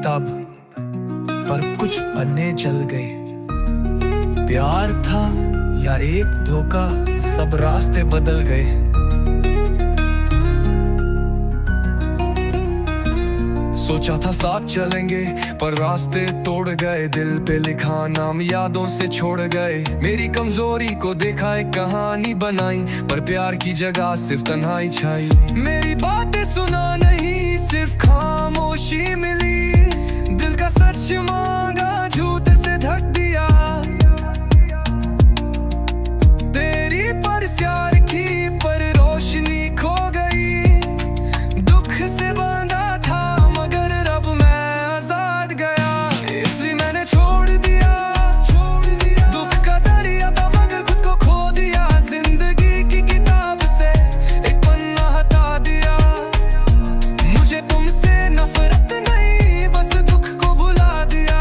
तब, पर कुछ पन्ने जल गए। प्यार था या एक धोखा, सब रास्ते बदल गए। सोचा था साथ चलेंगे, पर रास्ते तोड़ गए। दिल पे लिखा नाम यादों से छोड़ गए। मेरी कमजोरी को देखा, एक कहानी बनाई, पर प्यार की जगह सिर्फ तन्हाई छाई। मेरी बातें सुना नहीं, सिर्फ खामोशी मिली। दिल का सच मांगा, झूठ से ढक दिया। तेरी परस्यार की पर रोशनी खो गई। दुख से बांधा था मगर रब मैं आजाद गया। इसलिए मैंने छोड़ दिया दुख का दरिया था, मगर खुद को खो दिया। जिंदगी की किताब से एक पन्ना हटा दिया। मुझे तुमसे नफरत नहीं, बस दुख को भुला दिया।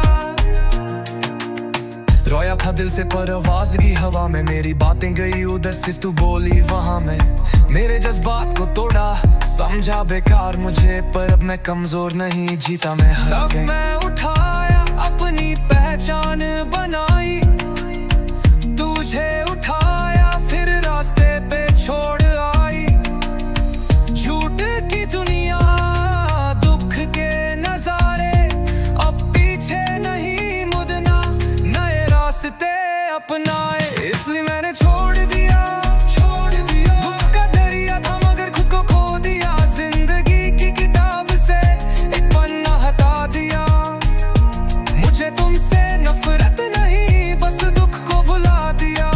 रोया था दिल से पर आवाज की हवा में। मेरी बातें गई उधर, सिर्फ तू बोली वहां में। मेरे जज्बात को तोड़ा, समझा बेकार मुझे, पर अब मैं कमजोर नहीं, जीता मैं हर अब मैं उठाया, अपनी पहचान बनाई। तुझे उठाया, फिर रास्ते पे छोड़ आई। झूठ की दुनिया, दुख के नजारे, अब पीछे नहीं मुड़ना, नए रास्ते अपनाए। इसलिए मैंने छोड़ दिया दुख का दरिया था, मगर खुद को खो दिया। जिंदगी की किताब से एक पन्ना हटा दिया। मुझे तुमसे नफरत नहीं, बस दुख को भुला दिया।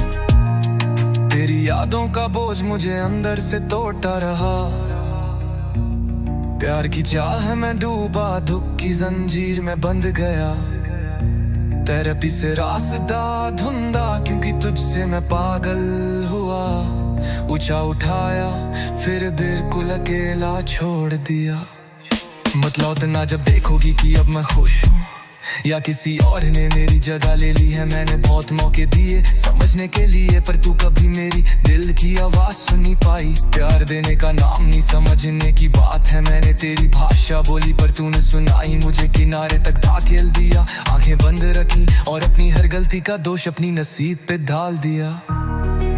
तेरी यादों का बोझ मुझे अंदर से तोड़ता रहा। प्यार की चाह में डूबा, दुख की जंजीर में बंध गया। थेरेपी से रास्ता ढूंढा, क्योंकि तुझसे मैं पागल हुआ। ऊंचा उठाया, फिर बिल्कुल अकेला छोड़ दिया। मत लौटना जब देखोगी कि अब मैं खुश हूँ, या किसी और ने मेरी जगह ले ली है। मैंने बहुत मौके दिए समझने के लिए, पर तू कभी मेरी दिल की आवाज सुन नहीं पाई। प्यार देने का नाम नहीं, समझने की बात है। मैंने तेरी भाषा बोली, पर तूने सुनाई। मुझे किनारे तक धकेल दिया, आंखें बंद रखी, और अपनी हर गलती का दोष अपनी नसीब पे डाल दिया।